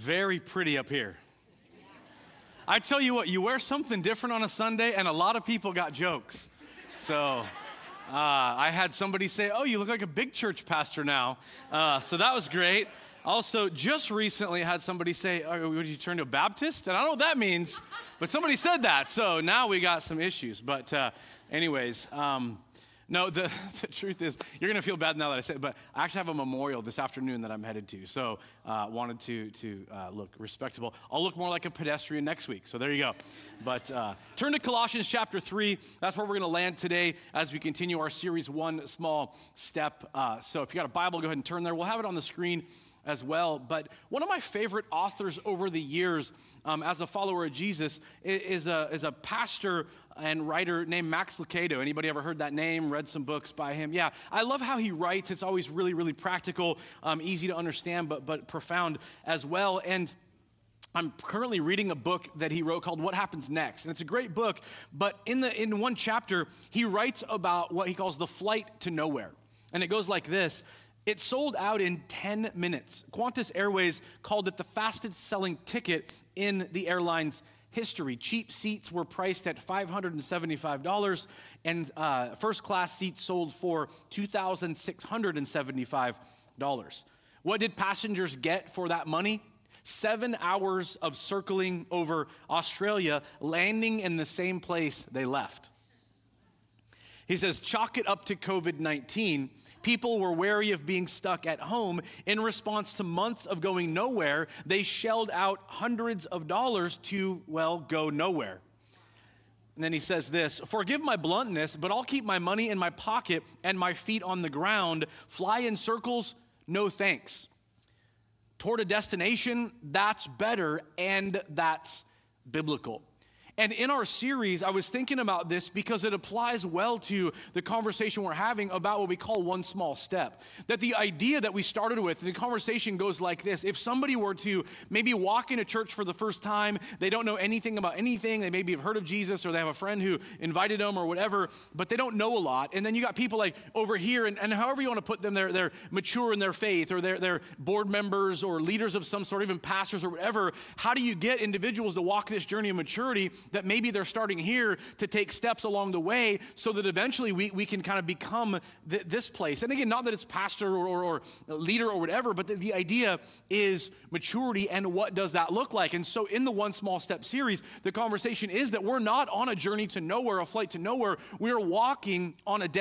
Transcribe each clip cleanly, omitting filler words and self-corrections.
very pretty up here. I tell you what, you wear something different on a Sunday and a lot of people got jokes. So I had somebody say, oh, you look like a big church pastor now. So that was great. Also, just recently I had somebody say, oh, would you turn to a Baptist? And I don't know what that means, but somebody said that. So now we got some issues. But anyways, no, the truth is, you're going to feel bad now that I said it, but I actually have a memorial this afternoon that I'm headed to. So wanted to look respectable. I'll look more like a pedestrian next week. So there you go. But turn to Colossians chapter 3. That's where we're going to land today as we continue our series, One Small Step. So if you got a Bible, go ahead and turn there. We'll have it on the screen as well. But one of my favorite authors over the years as a follower of Jesus is a pastor and writer named Max Lucado. Anybody ever heard that name, read some books by him? Yeah, I love how he writes. It's always really, really practical, easy to understand, but profound as well. And I'm currently reading a book that he wrote called What Happens Next. And it's a great book, but in one chapter, he writes about what he calls the flight to nowhere. And it goes like this. It sold out in 10 minutes. Qantas Airways called it the fastest selling ticket in the airline's history. Cheap seats were priced at $575, and first class seats sold for $2,675. What did passengers get for that money? 7 hours of circling over Australia, landing in the same place they left. He says, chalk it up to COVID-19. People were wary of being stuck at home. In response to months of going nowhere, they shelled out hundreds of dollars to, well, go nowhere. And then he says this, forgive my bluntness, but I'll keep my money in my pocket and my feet on the ground. Fly in circles, no thanks. Toward a destination, that's better, and that's biblical. And in our series, I was thinking about this because it applies well to the conversation we're having about what we call one small step. That the idea that we started with, the conversation goes like this. If somebody were to maybe walk into church for the first time, they don't know anything about anything, they maybe have heard of Jesus or they have a friend who invited them or whatever, but they don't know a lot. And then you got people like over here, and however you want to put them, they're mature in their faith, or they're board members or leaders of some sort, even pastors or whatever. How do you get individuals to walk this journey of maturity that maybe they're starting here to take steps along the way so that eventually we can kind of become this place? And again, not that it's pastor or leader or whatever, but the idea is maturity, and what does that look like? And so in the One Small Step series, the conversation is that we're not on a journey to nowhere, a flight to nowhere. We're walking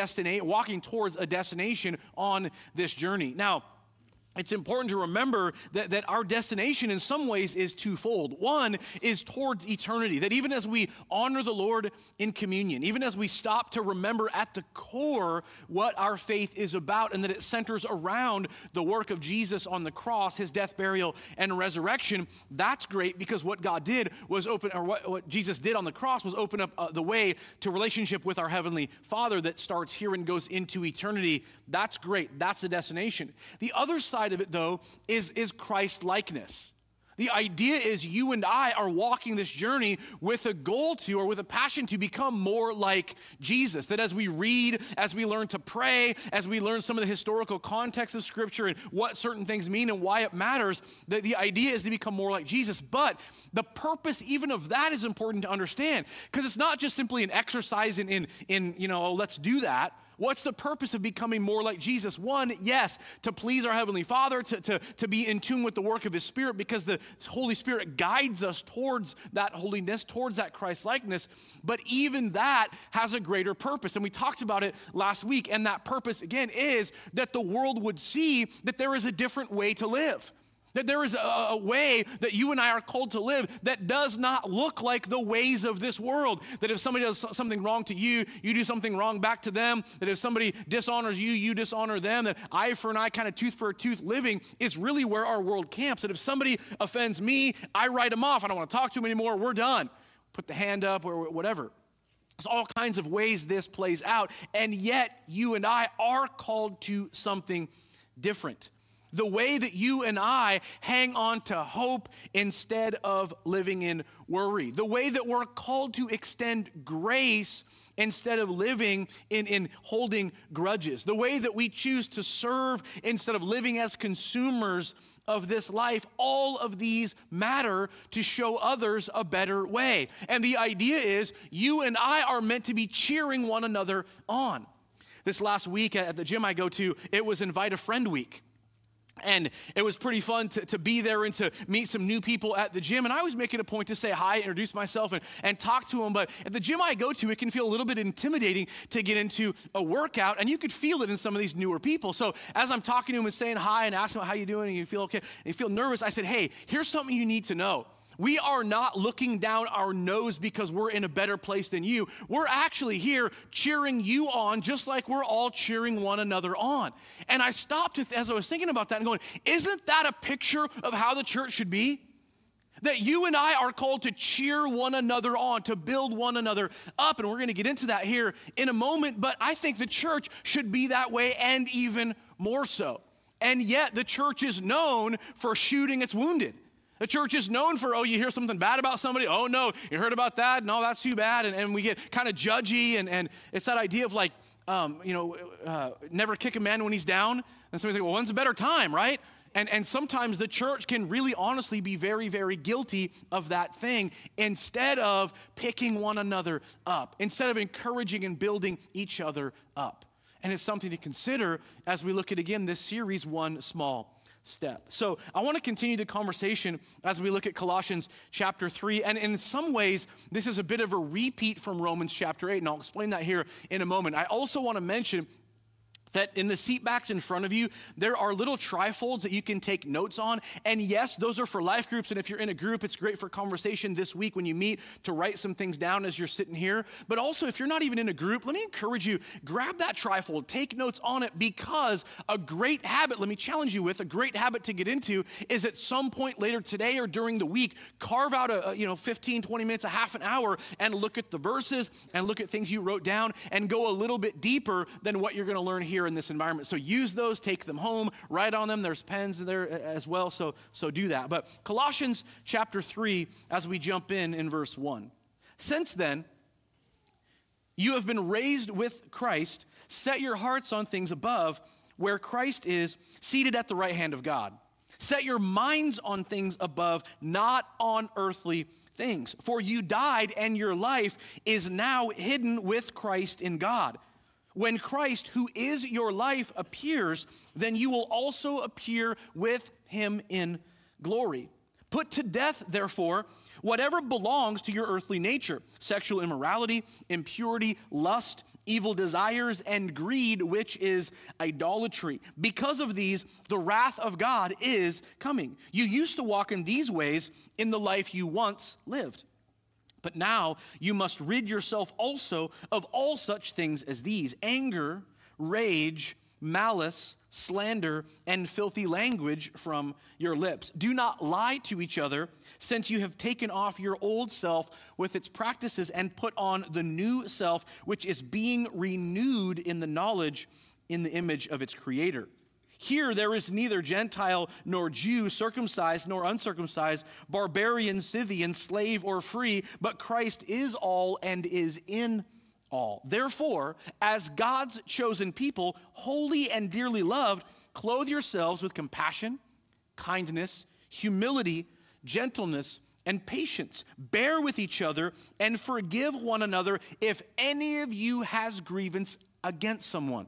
towards a destination on this journey. Now, it's important to remember that our destination in some ways is twofold. One is towards eternity, that even as we honor the Lord in communion, even as we stop to remember at the core what our faith is about, and that it centers around the work of Jesus on the cross, his death, burial, and resurrection, that's great, because what God did was what Jesus did on the cross was open up the way to relationship with our Heavenly Father that starts here and goes into eternity. That's great. That's the destination. The other side of it, though, is Christ-likeness. The idea is you and I are walking this journey with a goal to, or with a passion to, become more like Jesus. That as we read, as we learn to pray, as we learn some of the historical context of Scripture and what certain things mean and why it matters, that the idea is to become more like Jesus. But the purpose even of that is important to understand, because it's not just simply an exercise in let's do that. What's the purpose of becoming more like Jesus? One, yes, to please our Heavenly Father, to be in tune with the work of His Spirit, because the Holy Spirit guides us towards that holiness, towards that Christ-likeness. But even that has a greater purpose. And we talked about it last week. And that purpose, again, is that the world would see that there is a different way to live. That there is a way that you and I are called to live that does not look like the ways of this world. That if somebody does something wrong to you, you do something wrong back to them. That if somebody dishonors you, you dishonor them. That eye for an eye, kind of tooth for a tooth living is really where our world camps. That if somebody offends me, I write them off. I don't want to talk to them anymore. We're done. Put the hand up or whatever. There's all kinds of ways this plays out. And yet you and I are called to something different. The way that you and I hang on to hope instead of living in worry. The way that we're called to extend grace instead of living in holding grudges. The way that we choose to serve instead of living as consumers of this life. All of these matter to show others a better way. And the idea is you and I are meant to be cheering one another on. This last week at the gym I go to, it was Invite a Friend Week. And it was pretty fun to be there and to meet some new people at the gym. And I was making a point to say hi, introduce myself, and talk to them. But at the gym I go to, it can feel a little bit intimidating to get into a workout. And you could feel it in some of these newer people. So as I'm talking to them and saying hi and asking them how you doing, and you feel okay, and you feel nervous, I said, hey, here's something you need to know. We are not looking down our nose because we're in a better place than you. We're actually here cheering you on just like we're all cheering one another on. And I stopped as I was thinking about that and going, isn't that a picture of how the church should be? That you and I are called to cheer one another on, to build one another up. And we're going to get into that here in a moment. But I think the church should be that way and even more so. And yet the church is known for shooting its wounded. The church is known for, oh, you hear something bad about somebody? Oh, no, you heard about that? No, that's too bad. And we get kind of judgy. And it's that idea of like, never kick a man when he's down. And somebody's like, well, when's a better time, right? And sometimes the church can really honestly be very, very guilty of that thing instead of picking one another up, instead of encouraging and building each other up. And it's something to consider as we look at, again, this series, One Small Step. So I want to continue the conversation as we look at Colossians chapter 3. And in some ways, this is a bit of a repeat from Romans chapter 8. And I'll explain that here in a moment. I also want to mention that in the seat backs in front of you, there are little trifolds that you can take notes on. And yes, those are for life groups. And if you're in a group, it's great for conversation this week when you meet to write some things down as you're sitting here. But also, if you're not even in a group, let me encourage you, grab that trifold, take notes on it, because a great habit, let me challenge you with, a great habit to get into is at some point later today or during the week, carve out a 15, 20 minutes, a half an hour, and look at the verses and look at things you wrote down and go a little bit deeper than what you're going to learn here in this environment. So use those, take them home, write on them. There's pens there as well, so do that. But Colossians chapter 3, as we jump in verse 1. Since then, you have been raised with Christ. Set your hearts on things above, where Christ is seated at the right hand of God. Set your minds on things above, not on earthly things. For you died, and your life is now hidden with Christ in God. When Christ, who is your life, appears, then you will also appear with him in glory. Put to death, therefore, whatever belongs to your earthly nature: sexual immorality, impurity, lust, evil desires, and greed, which is idolatry. Because of these, the wrath of God is coming. You used to walk in these ways in the life you once lived. But now you must rid yourself also of all such things as these: anger, rage, malice, slander, and filthy language from your lips. Do not lie to each other, since you have taken off your old self with its practices and put on the new self, which is being renewed in the knowledge in the image of its creator. Here there is neither Gentile nor Jew, circumcised nor uncircumcised, barbarian, Scythian, slave or free, but Christ is all and is in all. Therefore, as God's chosen people, holy and dearly loved, clothe yourselves with compassion, kindness, humility, gentleness, and patience. Bear with each other and forgive one another if any of you has grievance against someone.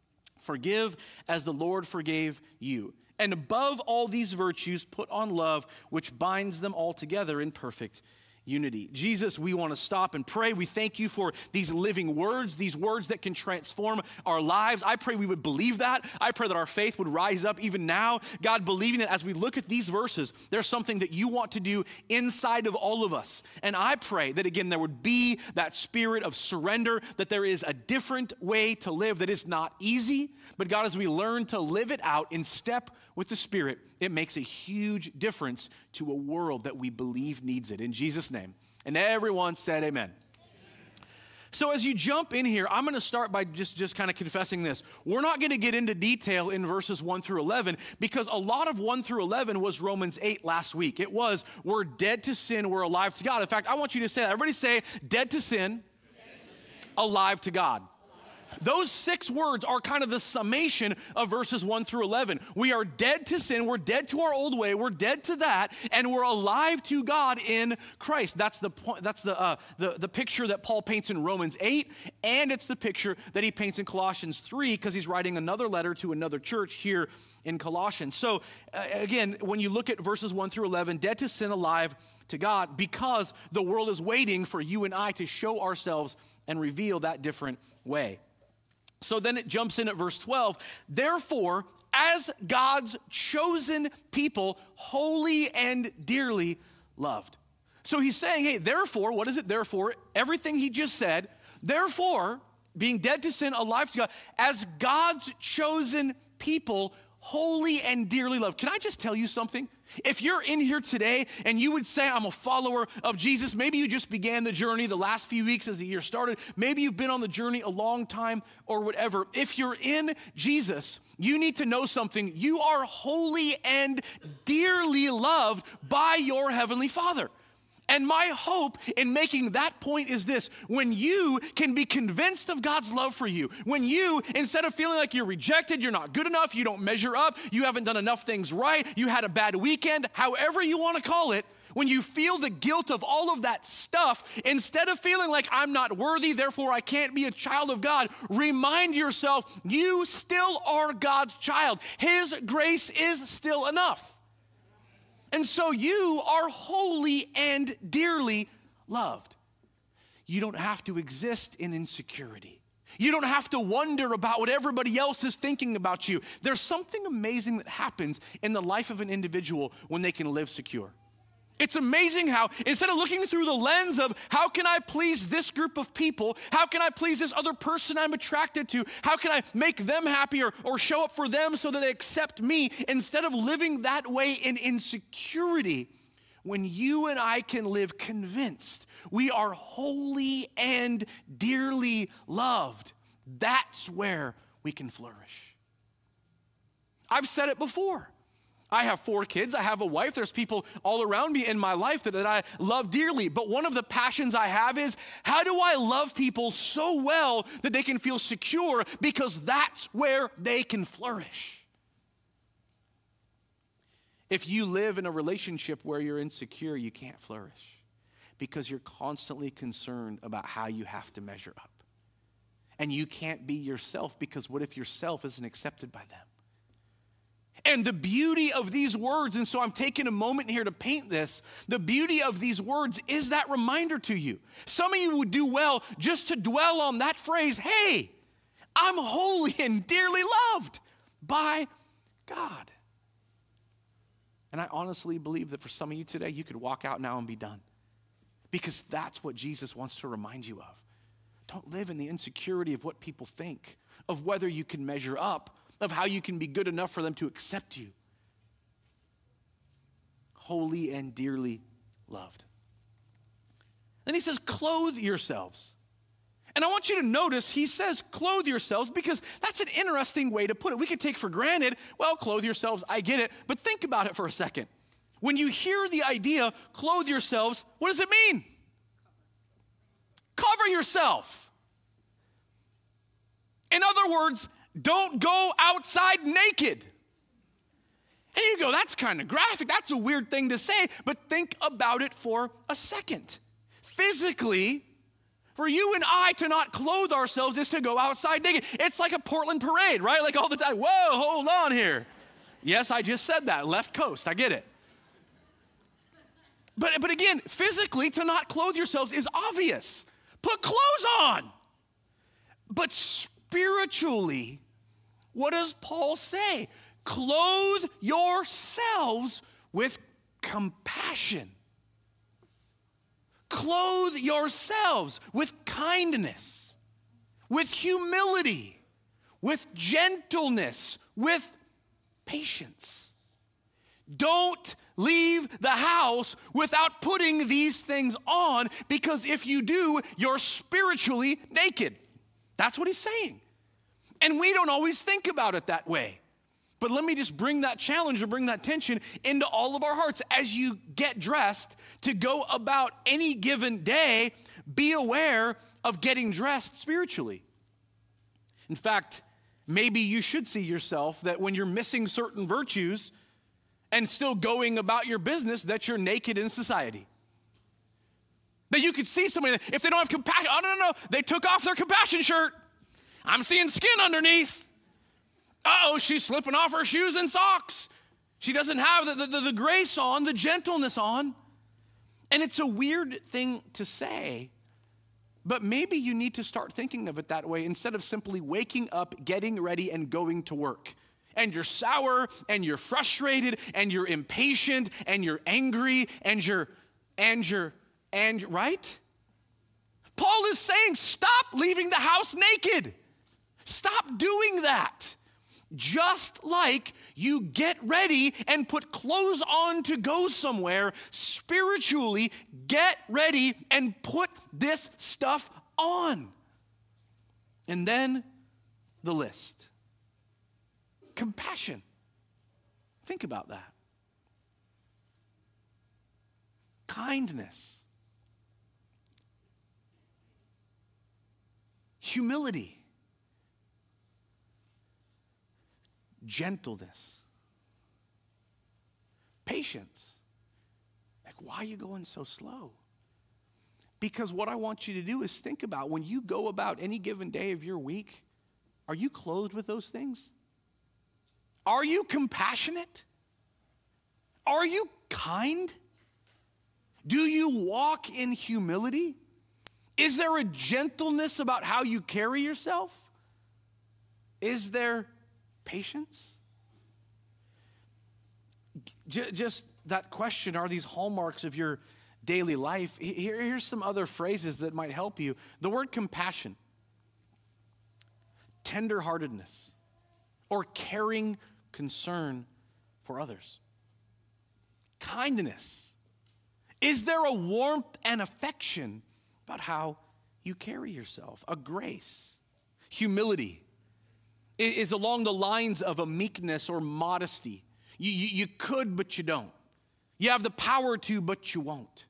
Forgive as the Lord forgave you. And above all these virtues, put on love, which binds them all together in perfect unity. Jesus, we want to stop and pray. We thank you for these living words, these words that can transform our lives. I pray we would believe that. I pray that our faith would rise up even now. God, believing that as we look at these verses, there's something that you want to do inside of all of us. And I pray that, again, there would be that spirit of surrender, that there is a different way to live that is not easy. But God, as we learn to live it out in step with the Spirit, it makes a huge difference to a world that we believe needs it. In Jesus' name. And everyone said amen. So as you jump in here, I'm going to start by just kind of confessing this. We're not going to get into detail in verses 1 through 11 because a lot of 1 through 11 was Romans 8 last week. It was, we're dead to sin, we're alive to God. In fact, I want you to say that. Everybody say, dead to sin, alive to God. Those 6 words are kind of the summation of verses 1 through 11. We are dead to sin, we're dead to our old way, we're dead to that, and we're alive to God in Christ. That's the point. That's the picture that Paul paints in Romans 8, and it's the picture that he paints in Colossians 3 because he's writing another letter to another church here in Colossians. So again, when you look at verses 1 through 11, dead to sin, alive to God, because the world is waiting for you and I to show ourselves and reveal that different way. So then it jumps in at verse 12. Therefore, as God's chosen people, holy and dearly loved. So he's saying, hey, therefore, what is it? Therefore, everything he just said, therefore, being dead to sin, alive to God, as God's chosen people, holy and dearly loved. Can I just tell you something? If you're in here today and you would say, I'm a follower of Jesus, maybe you just began the journey the last few weeks as the year started. Maybe you've been on the journey a long time or whatever. If you're in Jesus, you need to know something. You are holy and dearly loved by your Heavenly Father. And my hope in making that point is this: when you can be convinced of God's love for you, when you, instead of feeling like you're rejected, you're not good enough, you don't measure up, you haven't done enough things right, you had a bad weekend, however you want to call it, when you feel the guilt of all of that stuff, instead of feeling like I'm not worthy, therefore I can't be a child of God, remind yourself you still are God's child. His grace is still enough. And so you are holy and dearly loved. You don't have to exist in insecurity. You don't have to wonder about what everybody else is thinking about you. There's something amazing that happens in the life of an individual when they can live secure. It's amazing how, instead of looking through the lens of how can I please this group of people, how can I please this other person I'm attracted to, how can I make them happy or show up for them so that they accept me, instead of living that way in insecurity, when you and I can live convinced we are holy and dearly loved, that's where we can flourish. I've said it before. I have 4 kids, I have a wife, there's people all around me in my life that I love dearly. But one of the passions I have is, how do I love people so well that they can feel secure, because that's where they can flourish. If you live in a relationship where you're insecure, you can't flourish because you're constantly concerned about how you have to measure up. And you can't be yourself, because what if yourself isn't accepted by them? And the beauty of these words, and so I'm taking a moment here to paint this, the beauty of these words is that reminder to you. Some of you would do well just to dwell on that phrase, hey, I'm holy and dearly loved by God. And I honestly believe that for some of you today, you could walk out now and be done, because that's what Jesus wants to remind you of. Don't live in the insecurity of what people think, of whether you can measure up, of how you can be good enough for them to accept you. Holy and dearly loved. Then he says, clothe yourselves. And I want you to notice he says clothe yourselves, because that's an interesting way to put it. We could take for granted, well, clothe yourselves, I get it. But think about it for a second. When you hear the idea, clothe yourselves, what does it mean? Cover yourself. In other words, don't go outside naked. And you go, that's kind of graphic. That's a weird thing to say, but think about it for a second. Physically, for you and I to not clothe ourselves is to go outside naked. It's like a Portland parade, right? Like all the time, whoa, hold on here. Yes, I just said that, left coast, I get it. But again, physically, to not clothe yourselves is obvious. Put clothes on. But spiritually, what does Paul say? Clothe yourselves with compassion. Clothe yourselves with kindness, with humility, with gentleness, with patience. Don't leave the house without putting these things on, because if you do, you're spiritually naked. That's what he's saying. And we don't always think about it that way. But let me just bring that challenge or bring that tension into all of our hearts. As you get dressed to go about any given day, be aware of getting dressed spiritually. In fact, maybe you should see yourself that when you're missing certain virtues and still going about your business, that you're naked in society. That you could see somebody, if they don't have compassion, oh, no, they took off their compassion shirt. I'm seeing skin underneath. Uh-oh, she's slipping off her shoes and socks. She doesn't have the grace on, the gentleness on. And it's a weird thing to say, but maybe you need to start thinking of it that way instead of simply waking up, getting ready, and going to work. And you're sour, and you're frustrated, and you're impatient, and you're angry, and you're right? Paul is saying, stop leaving the house naked. Stop doing that. Just like you get ready and put clothes on to go somewhere, spiritually get ready and put this stuff on. And then the list. Compassion. Think about that. Kindness. Humility. Gentleness. Patience. Like, why are you going so slow? Because what I want you to do is think about when you go about any given day of your week, are you clothed with those things? Are you compassionate? Are you kind? Do you walk in humility? Is there a gentleness about how you carry yourself? Is there patience? Just that question, are these hallmarks of your daily life? Here's some other phrases that might help you. The word compassion, tenderheartedness, or caring concern for others. Kindness. Is there a warmth and affection about how you carry yourself? A grace. Humility is along the lines of a meekness or modesty. You could, but you don't. You have the power to, but you won't.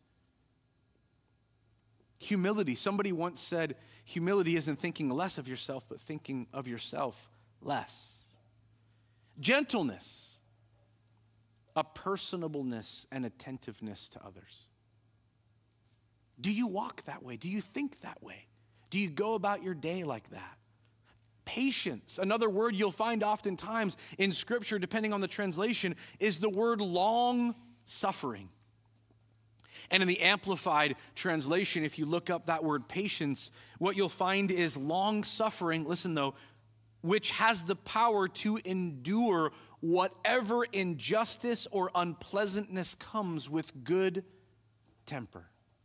Humility. Somebody once said, humility isn't thinking less of yourself, but thinking of yourself less. Gentleness. A personableness and attentiveness to others. Do you walk that way? Do you think that way? Do you go about your day like that? Patience, another word you'll find oftentimes in Scripture, depending on the translation, is the word long suffering. And in the Amplified translation, if you look up that word patience, what you'll find is long suffering, listen though, which has the power to endure whatever injustice or unpleasantness comes with good temper.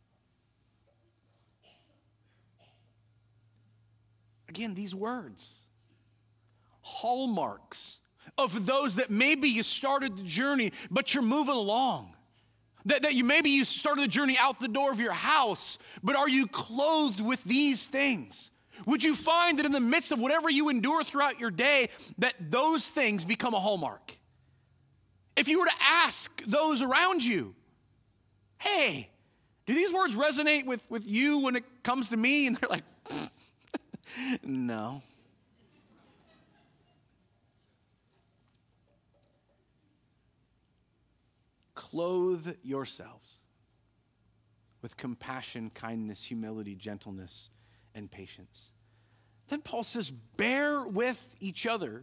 Again, these words, hallmarks of those that maybe you started the journey, but you're moving along. That maybe you started the journey out the door of your house, but are you clothed with these things? Would you find that in the midst of whatever you endure throughout your day, that those things become a hallmark? If you were to ask those around you, hey, do these words resonate with you when it comes to me? And they're like, no. Clothe yourselves with compassion, kindness, humility, gentleness, and patience. Then Paul says, bear with each other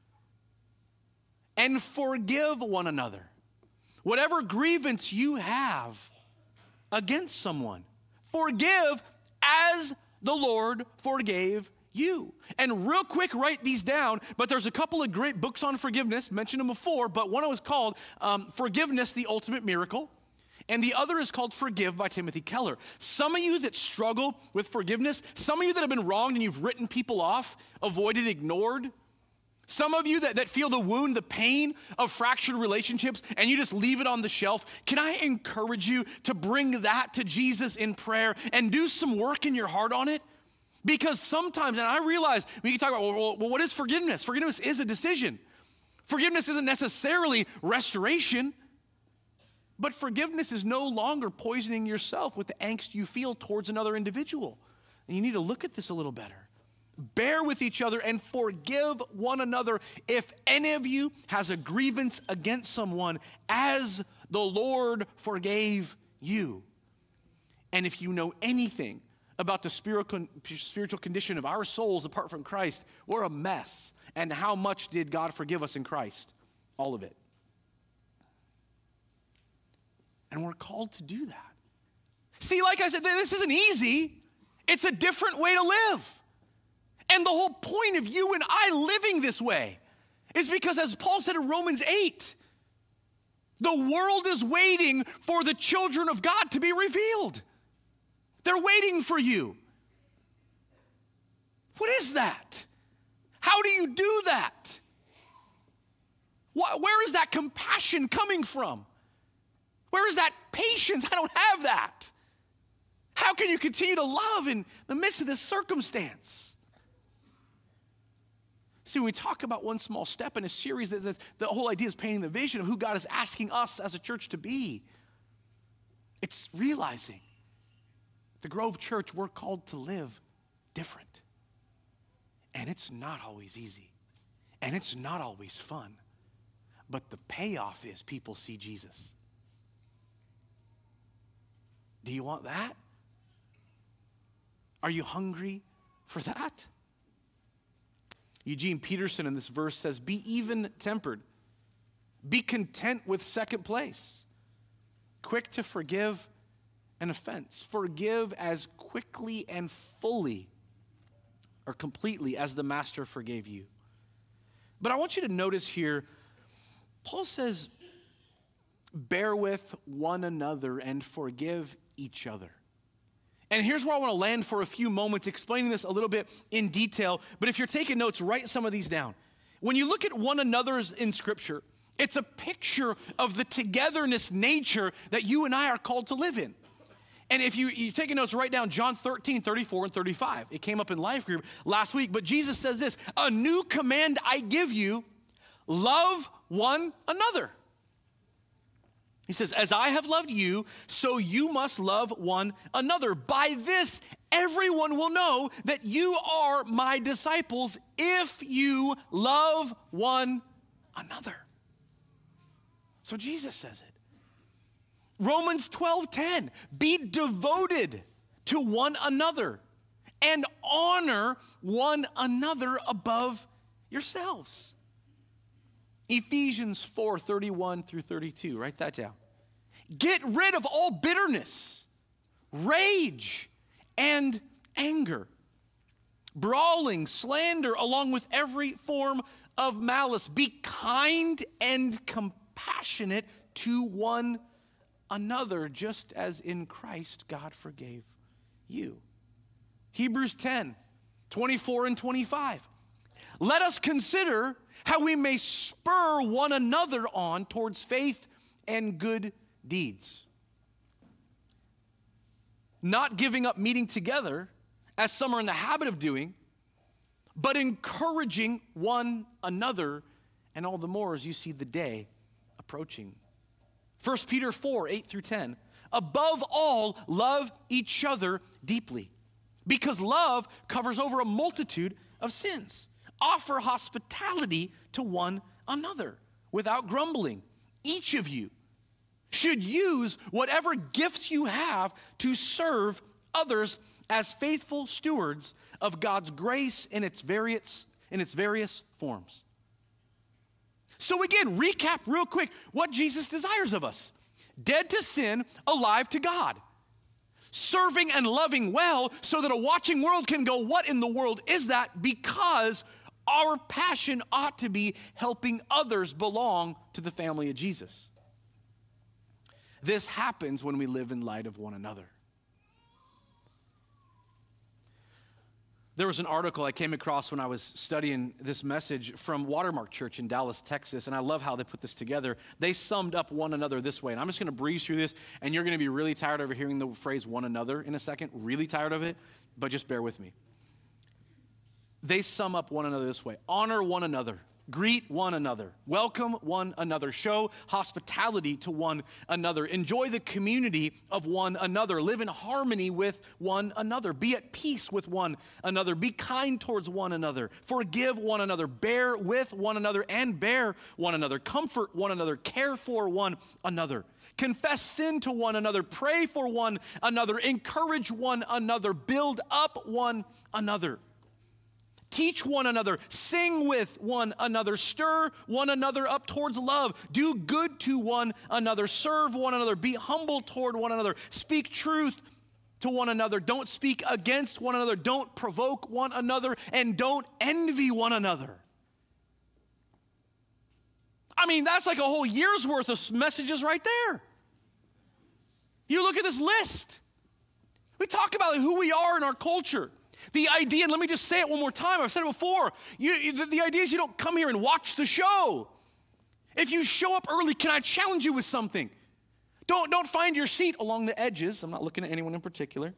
and forgive one another. Whatever grievance you have against someone, forgive as the Lord forgave you. And real quick, write these down, but there's a couple of great books on forgiveness, mentioned them before, but one was called Forgiveness, the Ultimate Miracle, and the other is called Forgive by Timothy Keller. Some of you that struggle with forgiveness, some of you that have been wronged and you've written people off, avoided, ignored, Some of you that feel the wound, the pain of fractured relationships, and you just leave it on the shelf, can I encourage you to bring that to Jesus in prayer and do some work in your heart on it? Because sometimes, and I realize we can talk about, well, what is forgiveness? Forgiveness is a decision. Forgiveness isn't necessarily restoration, but forgiveness is no longer poisoning yourself with the angst you feel towards another individual. And you need to look at this a little better. Bear with each other and forgive one another if any of you has a grievance against someone as the Lord forgave you. And if you know anything about the spiritual condition of our souls apart from Christ, we're a mess. And how much did God forgive us in Christ? All of it. And we're called to do that. See, like I said, this isn't easy. It's a different way to live. And the whole point of you and I living this way is because, as Paul said in Romans 8, the world is waiting for the children of God to be revealed. They're waiting for you. What is that? How do you do that? Where is that compassion coming from? Where is that patience? I don't have that. How can you continue to love in the midst of this circumstance? See, when we talk about one small step in a series, the whole idea is painting the vision of who God is asking us as a church to be. It's realizing the Grove Church, we're called to live different. And it's not always easy. And it's not always fun. But the payoff is people see Jesus. Do you want that? Are you hungry for that? Eugene Peterson in this verse says, be even-tempered. Be content with second place. Quick to forgive an offense. Forgive as quickly and fully or completely as the master forgave you. But I want you to notice here, Paul says, bear with one another and forgive each other. And here's where I want to land for a few moments, explaining this a little bit in detail. But if you're taking notes, write some of these down. When you look at one another's in Scripture, it's a picture of the togetherness nature that you and I are called to live in. And if you're taking notes, write down John 13, 34, and 35. It came up in Life Group last week. But Jesus says this, a new command I give you, love one another. He says, as I have loved you, so you must love one another. By this, everyone will know that you are my disciples if you love one another. So Jesus says it. Romans 12:10, be devoted to one another and honor one another above yourselves. Ephesians 4:31 through 32, write that down. Get rid of all bitterness, rage, and anger, brawling, slander, along with every form of malice. Be kind and compassionate to one another, just as in Christ God forgave you. Hebrews 10:24 and 25. Let us consider how we may spur one another on towards faith and good deeds. Not giving up meeting together, as some are in the habit of doing, but encouraging one another, and all the more as you see the day approaching. 1 Peter 4:8 through 10. Above all, love each other deeply, because love covers over a multitude of sins. Offer hospitality to one another without grumbling. Each of you should use whatever gifts you have to serve others as faithful stewards of God's grace in its various forms. So again, recap real quick what Jesus desires of us. Dead to sin, alive to God. Serving and loving well so that a watching world can go, what in the world is that? Because our passion ought to be helping others belong to the family of Jesus. This happens when we live in light of one another. There was an article I came across when I was studying this message from Watermark Church in Dallas, Texas, and I love how they put this together. They summed up one another this way, and I'm just going to breeze through this, and you're going to be really tired of hearing the phrase one another in a second, really tired of it, but just bear with me. They sum up one another this way: honor one another, greet one another, welcome one another, show hospitality to one another, enjoy the community of one another, live in harmony with one another, be at peace with one another, be kind towards one another, forgive one another, bear with one another and bear one another, comfort one another, care for one another, confess sin to one another, pray for one another, encourage one another, build up one another. Teach one another, sing with one another, stir one another up towards love, do good to one another, serve one another, be humble toward one another, speak truth to one another, don't speak against one another, don't provoke one another, and don't envy one another. I mean, that's like a whole year's worth of messages right there. You look at this list. We talk about who we are in our culture. The idea, and let me just say it one more time, I've said it before, the idea is you don't come here and watch the show. If you show up early, can I challenge you with something? Don't find your seat along the edges. I'm not looking at anyone in particular.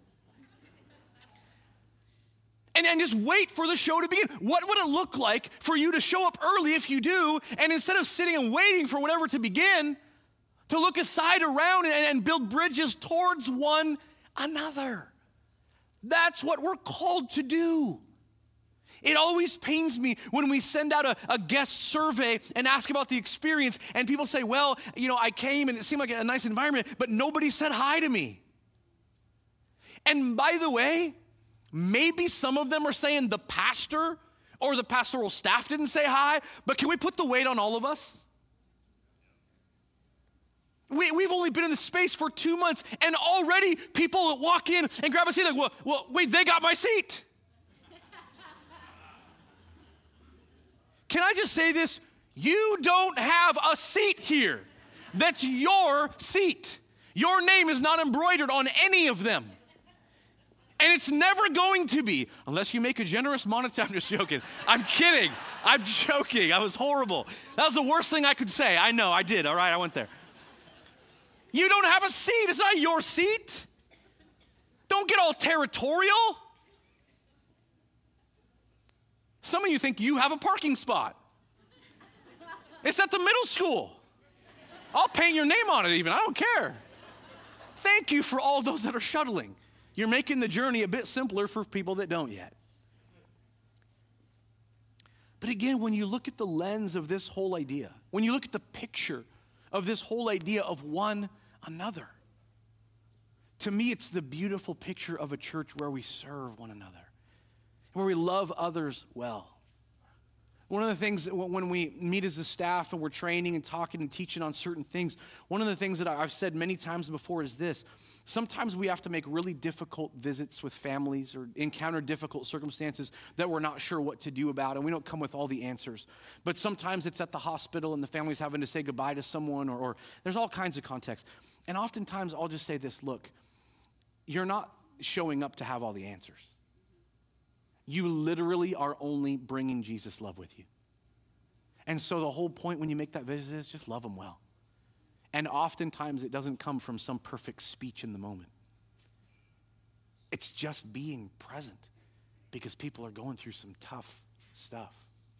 And just wait for the show to begin. What would it look like for you to show up early if you do, and instead of sitting and waiting for whatever to begin, to look aside around and build bridges towards one another? That's what we're called to do. It always pains me when we send out a guest survey and ask about the experience, and people say, well, I came and it seemed like a nice environment, but nobody said hi to me. And by the way, maybe some of them are saying the pastor or the pastoral staff didn't say hi, but can we put the weight on all of us? We've only been in this space for 2 months, and already people walk in and grab a seat like, well, wait, they got my seat. Can I just say this? You don't have a seat here. That's your seat. Your name is not embroidered on any of them. And it's never going to be, unless you make a generous monetary. I'm just joking. I'm kidding. I'm joking. I was horrible. That was the worst thing I could say. I know, I did. All right, I went there. You don't have a seat. It's not your seat. Don't get all territorial. Some of you think you have a parking spot. It's at the middle school. I'll paint your name on it even. I don't care. Thank you for all those that are shuttling. You're making the journey a bit simpler for people that don't yet. But again, when you look at the lens of this whole idea, when you look at the picture of this whole idea of one another, to me, it's the beautiful picture of a church where we serve one another, where we love others well. One of the things when we meet as a staff and we're training and talking and teaching on certain things, one of the things that I've said many times before is this: sometimes we have to make really difficult visits with families or encounter difficult circumstances that we're not sure what to do about, and we don't come with all the answers. But sometimes it's at the hospital and the family's having to say goodbye to someone, or there's all kinds of contexts. And oftentimes I'll just say this: look, you're not showing up to have all the answers. You literally are only bringing Jesus' love with you. And so the whole point when you make that visit is just love them well. And oftentimes it doesn't come from some perfect speech in the moment. It's just being present because people are going through some tough stuff.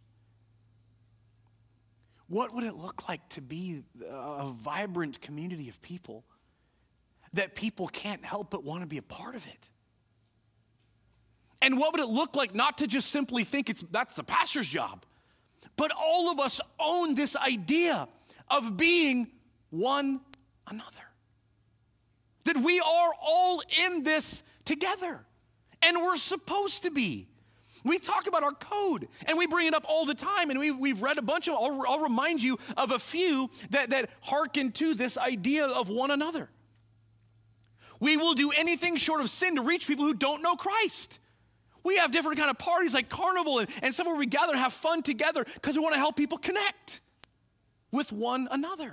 What would it look like to be a vibrant community of people that people can't help but want to be a part of it? And what would it look like not to just simply think that's the pastor's job, but all of us own this idea of being one another. That we are all in this together, and we're supposed to be. We talk about our code, and we bring it up all the time, and we've read a bunch of them. I'll remind you of a few that hearken to this idea of one another. We will do anything short of sin to reach people who don't know Christ. We have different kind of parties like Carnival and stuff where we gather and have fun together because we want to help people connect with one another.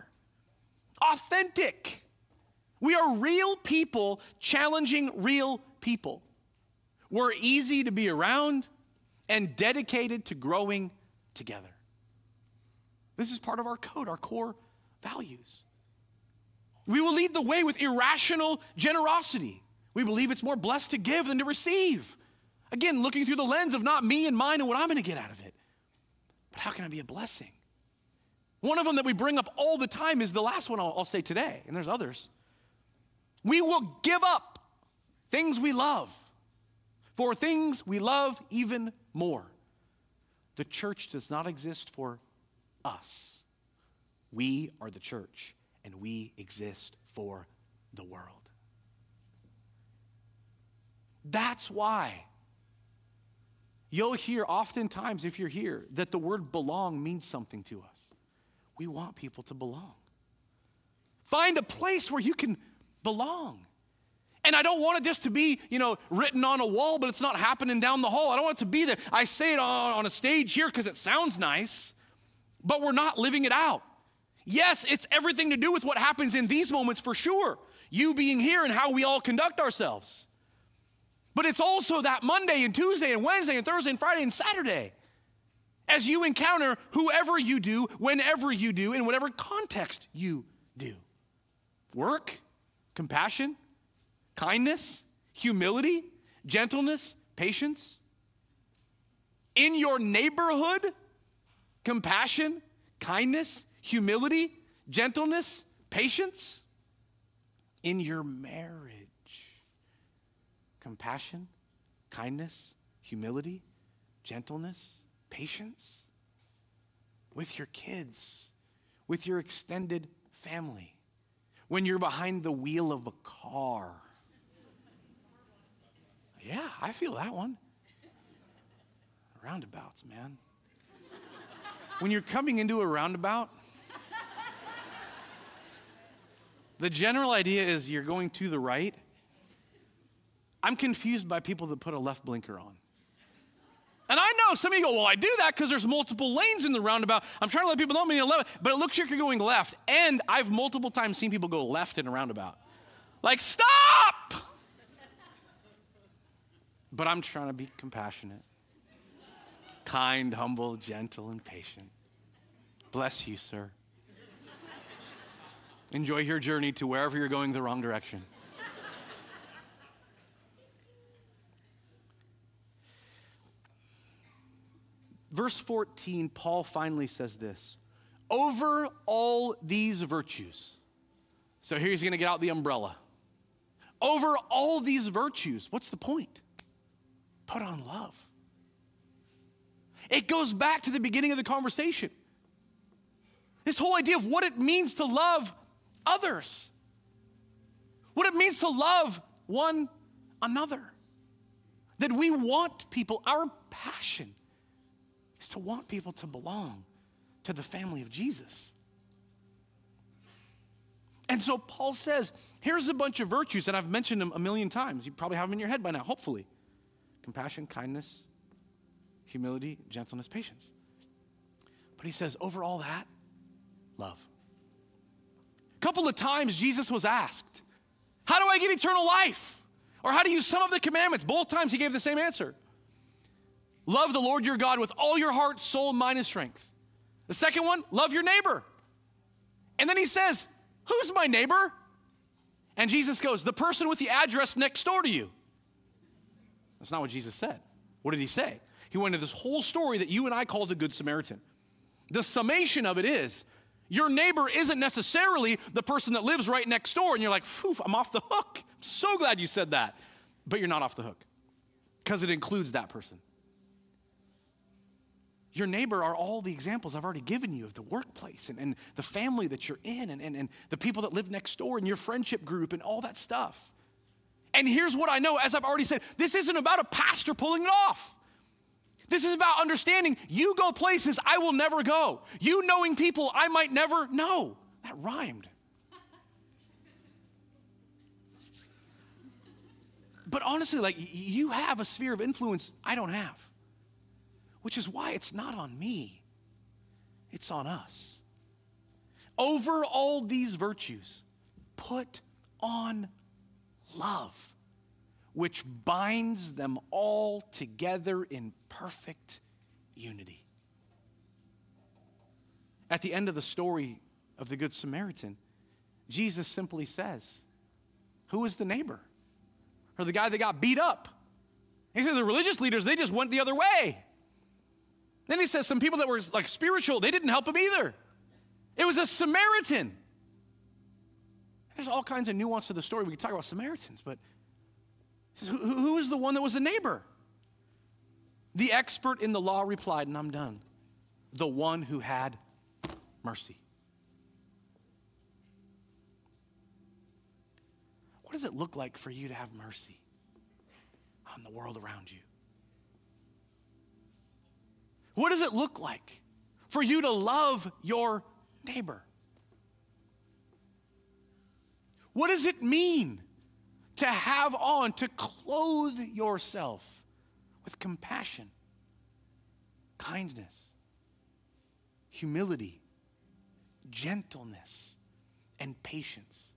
Authentic. We are real people challenging real people. We're easy to be around and dedicated to growing together. This is part of our code, our core values. We will lead the way with irrational generosity. We believe it's more blessed to give than to receive. Again, looking through the lens of not me and mine and what I'm going to get out of it, but how can I be a blessing? One of them that we bring up all the time is the last one I'll say today, and there's others. We will give up things we love for things we love even more. The church does not exist for us. We are the church, and we exist for the world. That's why you'll hear oftentimes, if you're here, that the word belong means something to us. We want people to belong. Find a place where you can belong. And I don't want it just to be, written on a wall, but it's not happening down the hall. I don't want it to be there. I say it on a stage here because it sounds nice, but we're not living it out. Yes, it's everything to do with what happens in these moments for sure. You being here and how we all conduct ourselves. But it's also that Monday and Tuesday and Wednesday and Thursday and Friday and Saturday. As you encounter whoever you do, whenever you do, in whatever context you do. Work, compassion, kindness, humility, gentleness, patience. In your neighborhood, compassion, kindness, humility, gentleness, patience. In your marriage, compassion, kindness, humility, gentleness, patience. With your kids, with your extended family, when you're behind the wheel of a car. Yeah, I feel that one. Roundabouts, man. When you're coming into a roundabout, the general idea is you're going to the right. I'm confused by people that put a left blinker on. And I know some of you go, well, I do that because there's multiple lanes in the roundabout. I'm trying to let people know I'm in 11, but it looks like you're going left. And I've multiple times seen people go left in a roundabout. Like, stop! But I'm trying to be compassionate, kind, humble, gentle, and patient. Bless you, sir. Enjoy your journey to wherever you're going the wrong direction. Verse 14, Paul finally says this, over all these virtues. So here he's going to get out the umbrella. Over all these virtues, what's the point? Put on love. It goes back to the beginning of the conversation. This whole idea of what it means to love others. What it means to love one another. That we want people, our passion is to want people to belong to the family of Jesus. And so Paul says, here's a bunch of virtues, and I've mentioned them a million times. You probably have them in your head by now, hopefully. Compassion, kindness, humility, gentleness, patience. But he says, over all that, love. A couple of times Jesus was asked, how do I get eternal life? Or how do you sum up the commandments? Both times he gave the same answer. Love the Lord your God with all your heart, soul, mind, and strength. The second one, love your neighbor. And then he says, who's my neighbor? And Jesus goes, the person with the address next door to you. That's not what Jesus said. What did he say? He went into this whole story that you and I call the Good Samaritan. The summation of it is, your neighbor isn't necessarily the person that lives right next door, and you're like, phew, I'm off the hook. I'm so glad you said that. But you're not off the hook, because it includes that person. Your neighbor are all the examples I've already given you of the workplace and the family that you're in and the people that live next door and your friendship group and all that stuff. And here's what I know, as I've already said, this isn't about a pastor pulling it off. This is about understanding you go places I will never go. You knowing people I might never know. That rhymed. But honestly, like, you have a sphere of influence I don't have. Which is why it's not on me, it's on us. Over all these virtues, put on love, which binds them all together in perfect unity. At the end of the story of the Good Samaritan, Jesus simply says, who is the neighbor? Or the guy that got beat up? He said the religious leaders, they just went the other way. Then he says some people that were like spiritual, they didn't help him either. It was a Samaritan. There's all kinds of nuance to the story. We can talk about Samaritans, but he says, who is the one that was the neighbor? The expert in the law replied, and I'm done, the one who had mercy. What does it look like for you to have mercy on the world around you? What does it look like for you to love your neighbor? What does it mean to have on, to clothe yourself with compassion, kindness, humility, gentleness, and patience,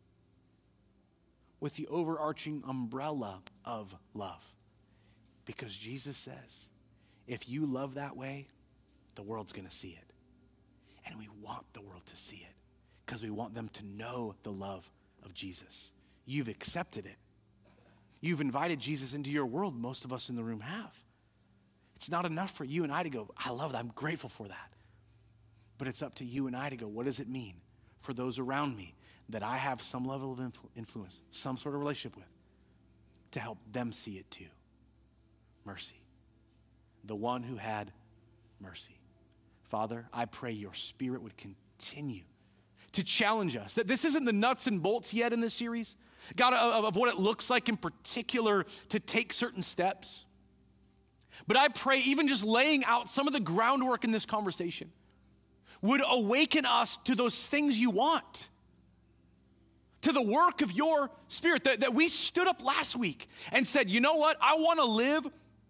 with the overarching umbrella of love? Because Jesus says, if you love that way, the world's going to see it. And we want the world to see it because we want them to know the love of Jesus. You've accepted it. You've invited Jesus into your world. Most of us in the room have. It's not enough for you and I to go, I love that. I'm grateful for that. But it's up to you and I to go, what does it mean for those around me that I have some level of influence, some sort of relationship with, to help them see it too? Mercy. The one who had mercy. Father, I pray your Spirit would continue to challenge us, that this isn't the nuts and bolts yet in this series, God, of what it looks like in particular to take certain steps. But I pray even just laying out some of the groundwork in this conversation would awaken us to those things you want, to the work of your Spirit, that we stood up last week and said, you know what, I want to live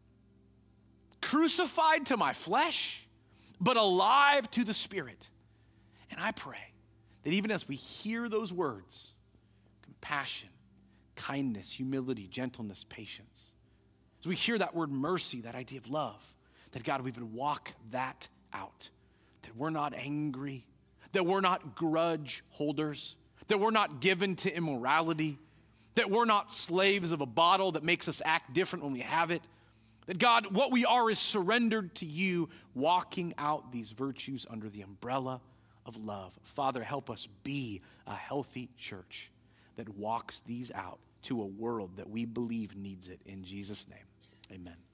crucified to my flesh, but alive to the Spirit. And I pray that even as we hear those words, compassion, kindness, humility, gentleness, patience, as we hear that word mercy, that idea of love, that God, we would walk that out, that we're not angry, that we're not grudge holders, that we're not given to immorality, that we're not slaves of a bottle that makes us act different when we have it. That God, what we are is surrendered to you, walking out these virtues under the umbrella of love. Father, help us be a healthy church that walks these out to a world that we believe needs it. In Jesus' name, amen.